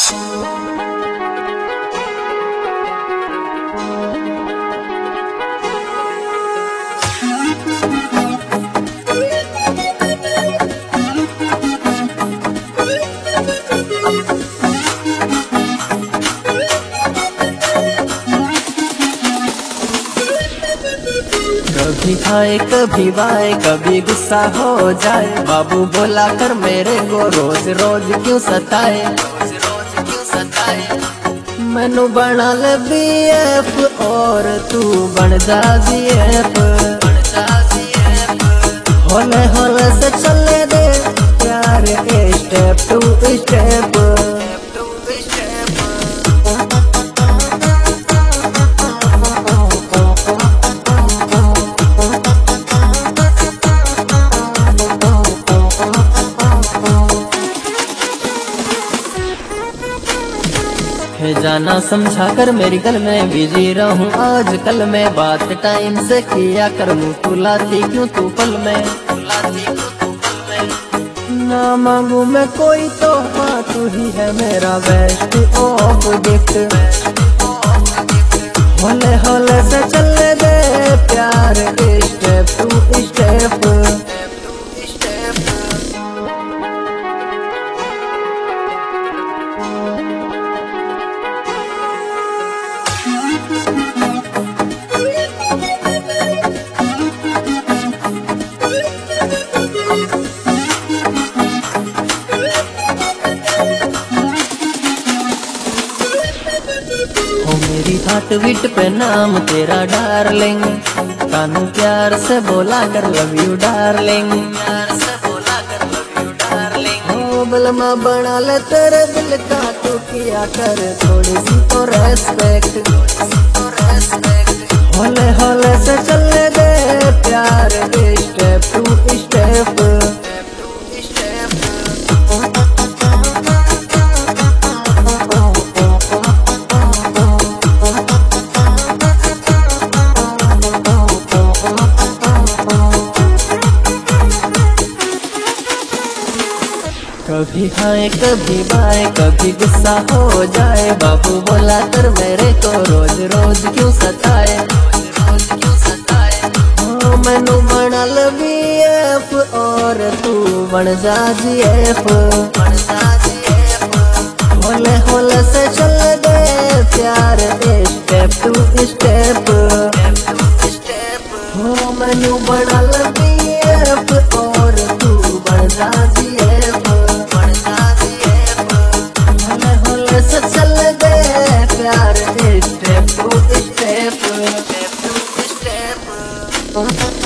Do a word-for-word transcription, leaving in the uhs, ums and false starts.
कभी खाए कभी बाए कभी गुस्सा हो जाए, बाबू बोला कर मेरे को रोज रोज क्यों सताए, रोज रोज क्यों सताए। मैनू बना ले बी एफ और तू बन जा जी एफ, बन जा जी एफ। होले होले से चले दे प्यार के स्टेप टू स्टेप, है जाना समझा कर मेरी गल में बिजी रहूं आज कल में, बात टाइम से किया कर मुँह फुलाती क्यों तू पल में, फुलाती क्यों तू पल में। ना मांगू मैं कोई तो हाँ तू ही है मेरा बेस्ट ऑफ गिफ्ट, होले होले से चले दे प्यार स्टेप टू स्टेप। हो मेरी हाथ विट पे नाम तेरा डार्लिंग, कानू प्यार से बोला कर लव यू डार्लिंग, प्यार से बोला कर लव यू डार्लिंग। हो बलमा बना ले तेरे दिल का तू किया कर थोड़ी सी तो रेस्पेक्ट, थोड़ी सी तो रेस्पेक्ट। होले होले से चले दे प्यार स्टेप टू स्टेप, कभी खाए कभी बाए कभी गुस्सा हो जाए, बाबू बोला कर मेरे को रोज रोज क्यों सताए, रोज रोज क्यों सताए। हो मैनू बना ले बी एफ और तू बन जा जी एफ, बन जा जी एफ। होले होले से चल दे प्यार स्टेप टू स्टेप, हो मैनू बना ले बी एफ और तू बन जा जी एफ, चल दे प्यार step to step, step to step.